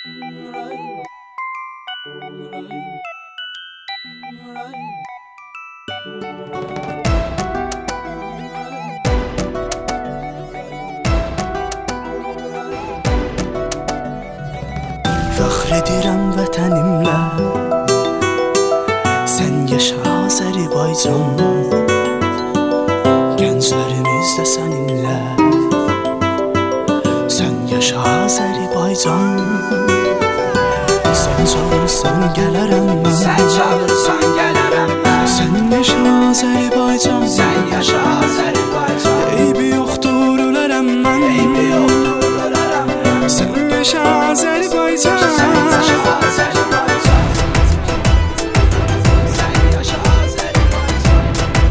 Fəxr edirəm vətənimlə, sən yaşa Azərbaycan. Gənclərimiz də səninlə, sən yaşa Azərbaycan. Sən çağırırsan gələrəm mən, sən çağırırsan gələrəm mən. Sən yaşa Azərbaycan, sən yaşa Azərbaycan. Eybi yoxdur ölərəm mən, eybi yoxdur ölərəm mən. Sən yaşa Azərbaycan, sən yaşa Azərbaycan. Sən yaşa Azərbaycan.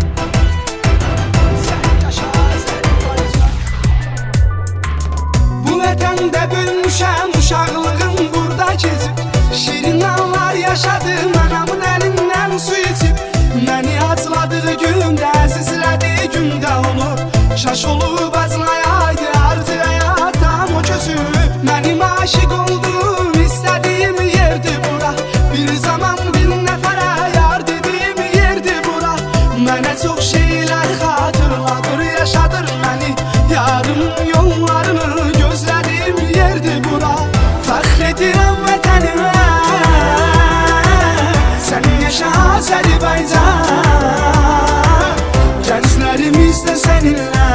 Sən yaşa Azərbaycan. Bu vətəndə bölmüşəm uşaqlığım burada keçib. Şirin anlar yaşadım anamın əlindən su içib. Məni acladığı gündə, əzizlədiyi gündə onu şaş olub aclayaydı, artıq həyatdan o köçüb. Mənim aşiq oldum, istədiyim yerdir bura. Bir zaman bir nəfərə yar dediyim yerdir bura. Mənə çox şeylər xatırladır, yaşadır məni. Yarın yollarını gözlədiyim yerdir bura. Fəxr edirəm vətənimə, sən yaşa Azərbaycan. Gənclərimiz də səninlə,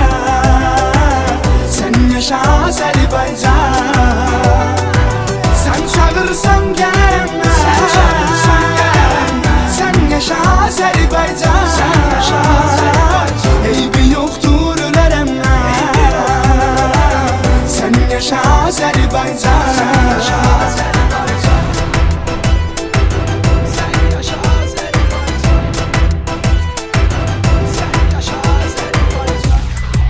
sən yaşa Azərbaycan. Sən çağırırsan gələm mən, sən çağırırsan gələm mən. Sən yaşa Azərbaycan, sən yaşa Azərbaycan. Eybi yoxdur ölərəm mən, sən yaşa Azərbaycan, sən yaşa Azərbaycan. Sən yaşa Azərbaycan. Sən yaşa Azərbaycan.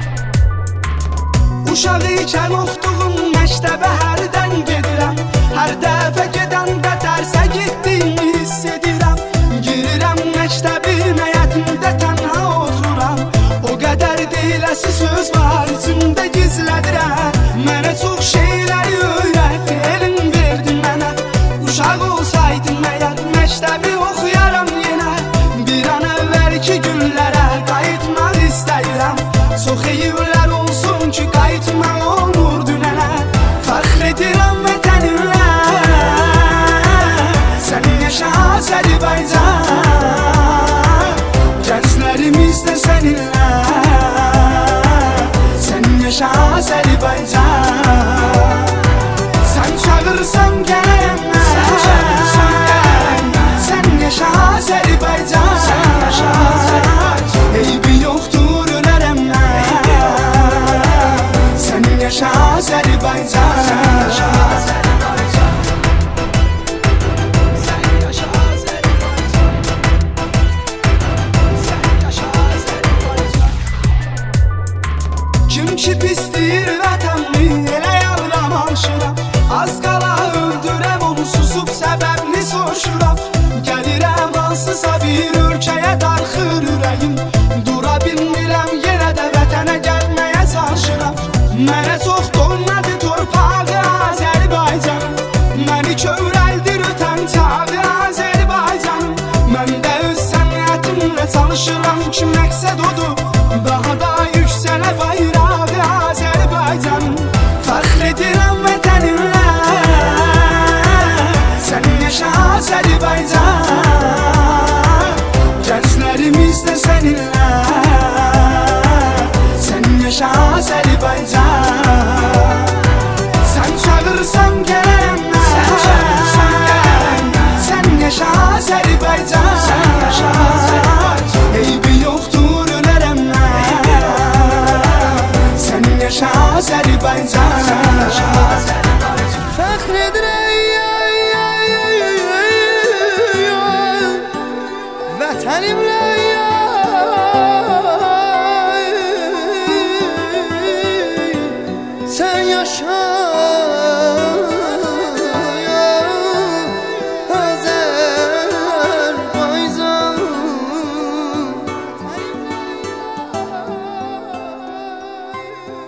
Uşaq ikən oxuduğum məktəbə hərdən gedirəm. Hər dəfə gedəndə dərsə getdiyimi hiss edirəm. Girirəm məktəbin həyətində tənha otururam. O qədər deyiləsi söz var içimdə gizlədirəm. Mənə çox şeyləri öyrətdi, elm verdi mənə. Uşaq olsaydım əgər məktəbi oxuyaram yenə. Bir an əvvəlki günlərə qayıtmaq istəyirəm. Çox eyiblər olsun ki qayıtmaq olur dünənə. Fəxr edirəm vətənimlə, sən yaşa Azərbaycan. Gənclərimiz də səninlə, sən yaşa Azərbaycan. Sən çağırırsan gələm mən, sən çağırırsan gələm mən. Sən yaşa Azərbaycan, sən yaşa Azərbaycan. Eybi yoxdur ölərəm mən, sən yaşa Azərbaycan, sən yaşa Azərbaycan. Sən yaşa Azərbaycan. Sən yaşa Azərbaycan. Kim ki pisdir vətənmi, elə yavram alışıram. Az qala öldürəm onu, susub səbəbini soruşuram. Gəlirəm hansısa bir ölkəyə darxır ürəyim. Dura bilmirəm yenə də vətənə gəlməyə çalışıram. Mənə çox doymadı torpağı Azərbaycanım. Məni kövrəldir ötən çağı Azərbaycanım. Mən də öz səmniyyətimlə çalışıram ki məqsəd odur, daha da yüksələ bayrağı Azərbaycanım. Fəxr edirəm vətənimlə, sən yaşa Azərbaycan. Gənclərimiz də səninlə, sən yaşa Azərbaycan. Sən çağırırsan gələm mən, sən çağırırsan gələm mən. Sən yaşa Azərbaycan, sən yaşa Azərbaycan. Eybi yoxdur ölərəm mən, sən yaşa Azərbaycan, sən yaşa Azərbaycan. fəxr edirəm vətənimlə, sən yaşa